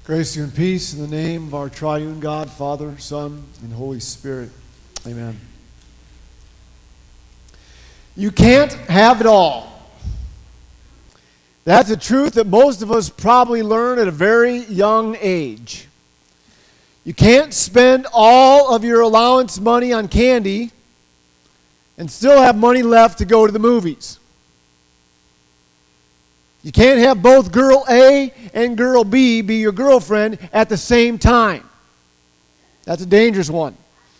Grace to you and peace in the name of our triune God, Father, Son, and Holy Spirit. Amen. You can't have it all. That's a truth that most of us probably learn at a very young age. You can't spend all of your allowance money on candy and still have money left to go to the movies. You can't have both girl A and girl B be your girlfriend at the same time. That's a dangerous one.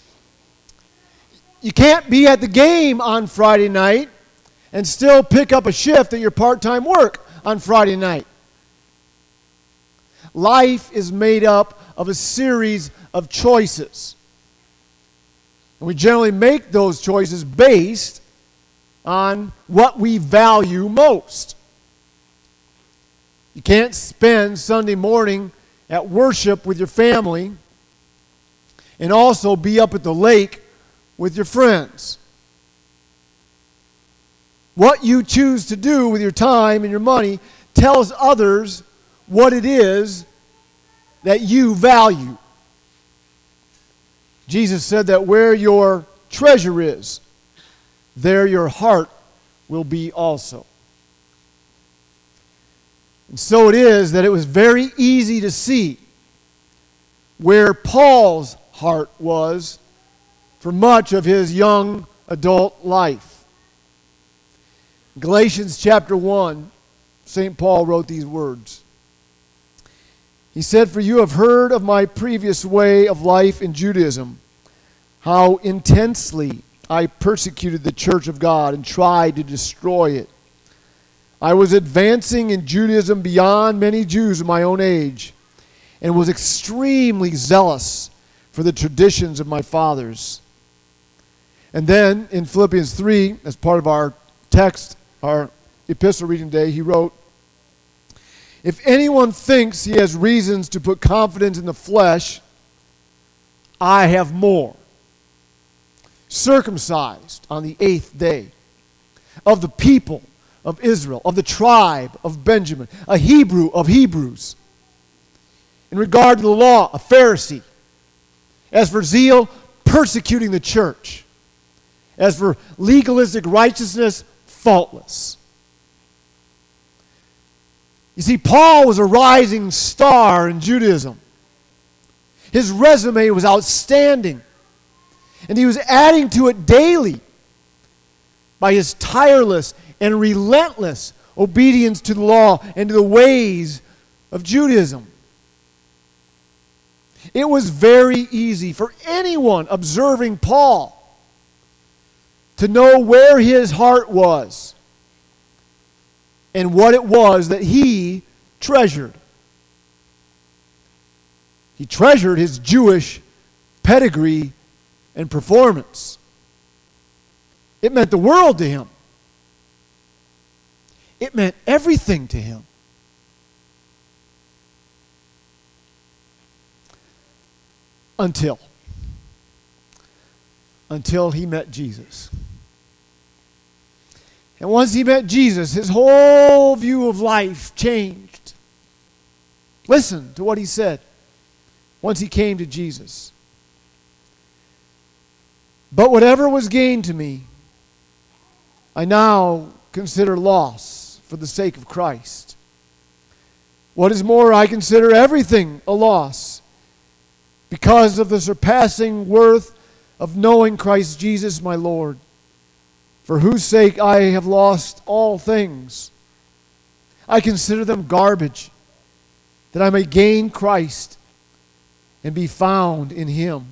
You can't be at the game on Friday night and still pick up a shift at your part-time work on Friday night. Life is made up of a series of choices. And we generally make those choices based on what we value most. You can't spend Sunday morning at worship with your family and also be up at the lake with your friends. What you choose to do with your time and your money tells others what it is that you value. Jesus said that where your treasure is, there your heart will be also. And so it is that it was very easy to see where Paul's heart was for much of his young adult life. Galatians chapter 1, St. Paul wrote these words. He said, "For you have heard of my previous way of life in Judaism, how intensely I persecuted the church of God and tried to destroy it. I was advancing in Judaism beyond many Jews of my own age and was extremely zealous for the traditions of my fathers." And then in Philippians 3, as part of our text, our epistle reading today, he wrote, "If anyone thinks he has reasons to put confidence in the flesh, I have more. Circumcised on the 8th day, of the people of Israel, of the tribe of Benjamin, a Hebrew of Hebrews. In regard to the law, a Pharisee. As for zeal, persecuting the church. As for legalistic righteousness, faultless." You see, Paul was a rising star in Judaism. His resume was outstanding, and he was adding to it daily by his tireless and relentless obedience to the law and to the ways of Judaism. It was very easy for anyone observing Paul to know where his heart was and what it was that he treasured. He treasured his Jewish pedigree and performance. It meant the world to him. It meant everything to him. Until he met Jesus. And once he met Jesus, his whole view of life changed. Listen to what he said once he came to Jesus. "But whatever was gained to me, I now consider loss for the sake of Christ. What is more, I consider everything a loss because of the surpassing worth of knowing Christ Jesus my Lord, for whose sake I have lost all things. I consider them garbage, that I may gain Christ and be found in Him."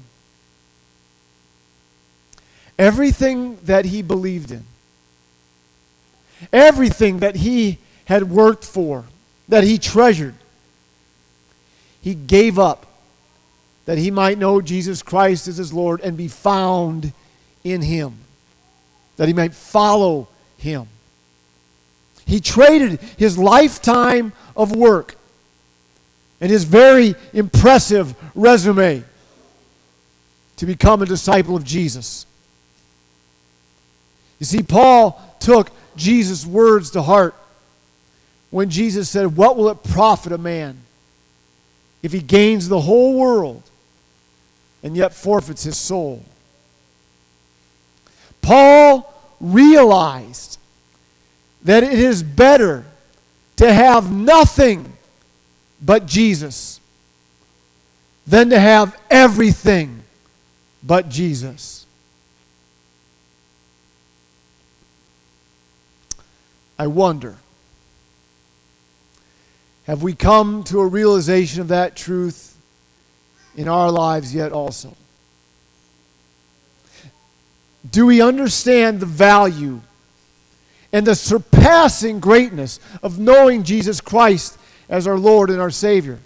Everything that he believed in, everything that he had worked for, that he treasured, he gave up that he might know Jesus Christ as his Lord and be found in Him, that he might follow Him. He traded his lifetime of work and his very impressive resume to become a disciple of Jesus. You see, Paul took Jesus' words to heart when Jesus said, "What will it profit a man if he gains the whole world and yet forfeits his soul? Paul realized that it is better to have nothing but Jesus than to have everything but Jesus. I wonder, have we come to a realization of that truth in our lives yet also? Do we understand the value and the surpassing greatness of knowing Jesus Christ as our Lord and our Savior?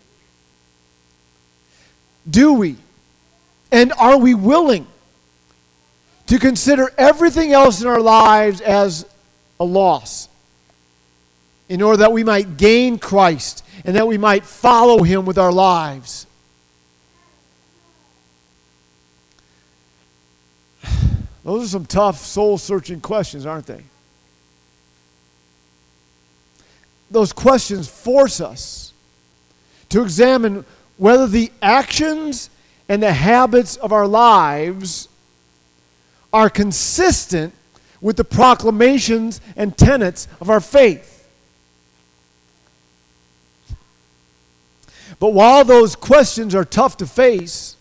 Do we, and are we willing to consider everything else in our lives as a loss in order that we might gain Christ and that we might follow Him with our lives? Those are some tough, soul-searching questions, aren't they? Those questions force us to examine whether the actions and the habits of our lives are consistent with the proclamations and tenets of our faith. But while those questions are tough to face,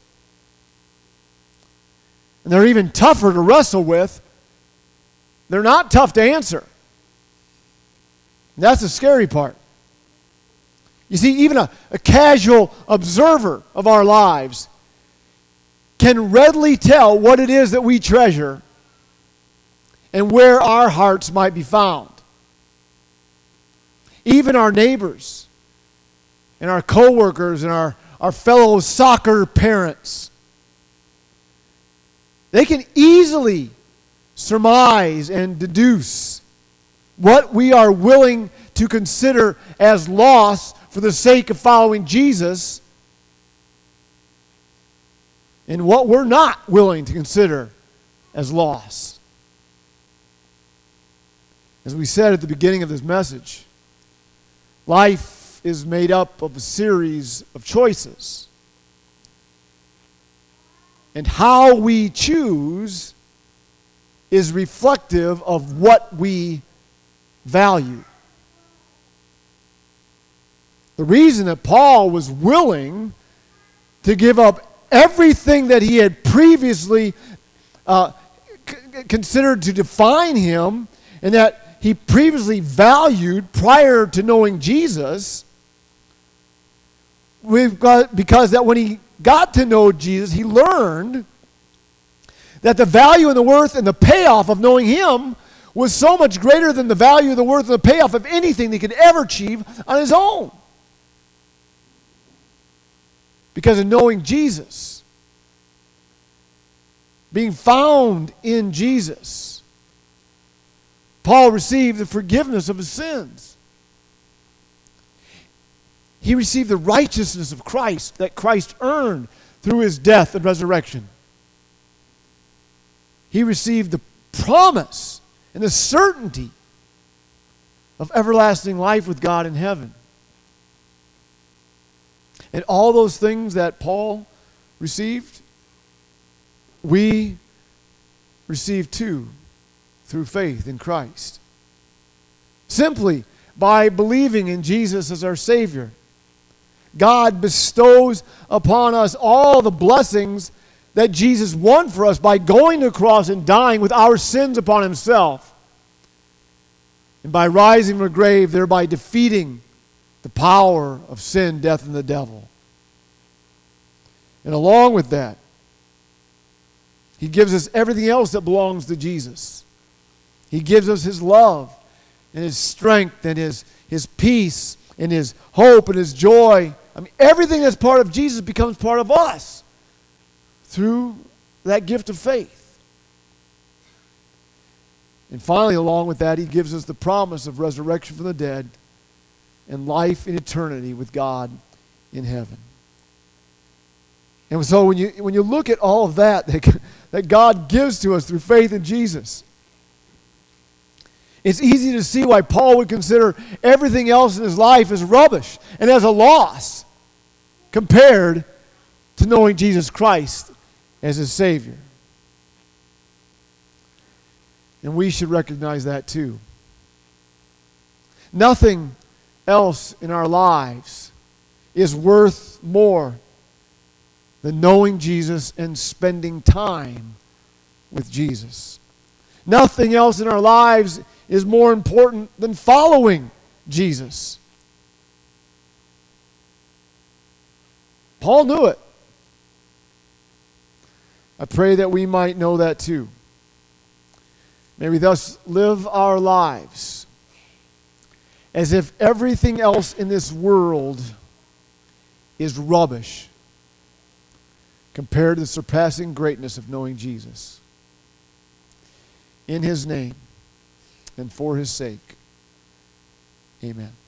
and they're even tougher to wrestle with, they're not tough to answer. That's the scary part. You see, even a casual observer of our lives can readily tell what it is that we treasure and where our hearts might be found. Even our neighbors and our coworkers and our fellow soccer parents, they can easily surmise and deduce what we are willing to consider as loss for the sake of following Jesus and what we're not willing to consider as loss. As we said at the beginning of this message, life is made up of a series of choices. And how we choose is reflective of what we value. The reason that Paul was willing to give up everything that he had previously considered to define him and that he previously valued prior to knowing Jesus, because that when he got to know Jesus, he learned that the value and the worth and the payoff of knowing Him was so much greater than the value, the worth, and the payoff of anything that he could ever achieve on his own. Because of knowing Jesus, being found in Jesus, Paul received the forgiveness of his sins. He received the righteousness of Christ that Christ earned through his death and resurrection. He received the promise and the certainty of everlasting life with God in heaven. And all those things that Paul received, we receive too through faith in Christ. Simply by believing in Jesus as our Savior, God bestows upon us all the blessings that Jesus won for us by going to the cross and dying with our sins upon himself. And by rising from the grave, thereby defeating the power of sin, death, and the devil. And along with that, he gives us everything else that belongs to Jesus. He gives us his love and his strength and his peace and his hope and his joy. I mean, everything that's part of Jesus becomes part of us through that gift of faith. And finally, along with that, he gives us the promise of resurrection from the dead and life in eternity with God in heaven. And so when you look at all of that God gives to us through faith in Jesus, it's easy to see why Paul would consider everything else in his life as rubbish and as a loss. compared to knowing Jesus Christ as his Savior. And we should recognize that too. Nothing else in our lives is worth more than knowing Jesus and spending time with Jesus. Nothing else in our lives is more important than following Jesus. Paul knew it. I pray that we might know that too. May we thus live our lives as if everything else in this world is rubbish compared to the surpassing greatness of knowing Jesus. In his name and for his sake, amen.